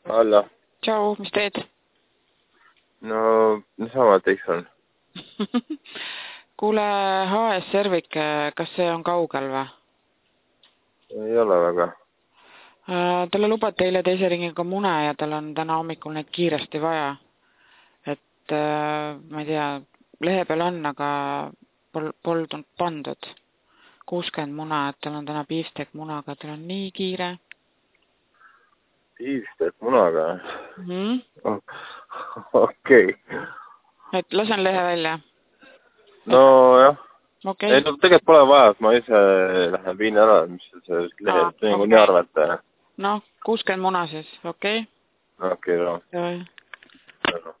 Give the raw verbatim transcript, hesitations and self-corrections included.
Alla. Tšau, mis teed? No, niisama teikson. Kuule, H S Servik, kas see on kaugel või? Ei ole väga. Talle lubati eile teise ringiga mune ja tal on täna hommikul neid kiiresti vaja. Et ma ei tea, lehe peal on, aga pol, poldud pandud. kuuskümmend muna, et tal on täna piifstek munaga, tal on nii kiire. Piifstek munaga? Mm-hmm. Okei. Et lasen lehe välja. No jah. Okay. Ei, no tegelikult pole vaja, et ma ise lähen viin ära, mis see lehe ah, nii okay. arvete. No, kuuskümmend muna siis, okei? Okay? Okei, okay, no. Joo.